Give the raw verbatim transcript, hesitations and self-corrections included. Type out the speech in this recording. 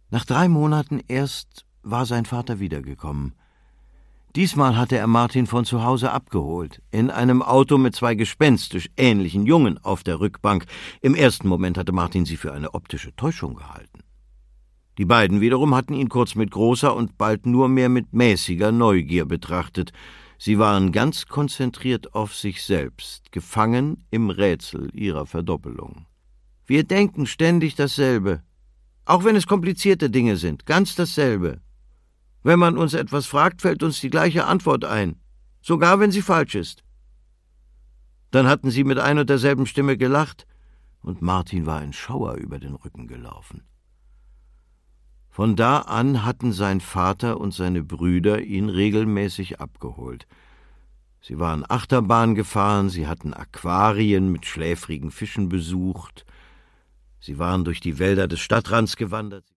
Nach drei Monaten erst war sein Vater wiedergekommen. Diesmal hatte er Martin von zu Hause abgeholt, in einem Auto mit zwei gespenstisch ähnlichen Jungen auf der Rückbank. Im ersten Moment hatte Martin sie für eine optische Täuschung gehalten. Die beiden wiederum hatten ihn kurz mit großer und bald nur mehr mit mäßiger Neugier betrachtet. Sie waren ganz konzentriert auf sich selbst, gefangen im Rätsel ihrer Verdoppelung. »Wir denken ständig dasselbe, auch wenn es komplizierte Dinge sind, ganz dasselbe. Wenn man uns etwas fragt, fällt uns die gleiche Antwort ein, sogar wenn sie falsch ist.« Dann hatten sie mit ein und derselben Stimme gelacht, und Martin war ein Schauer über den Rücken gelaufen. Von da an hatten sein Vater und seine Brüder ihn regelmäßig abgeholt. Sie waren Achterbahn gefahren, sie hatten Aquarien mit schläfrigen Fischen besucht, sie waren durch die Wälder des Stadtrands gewandert.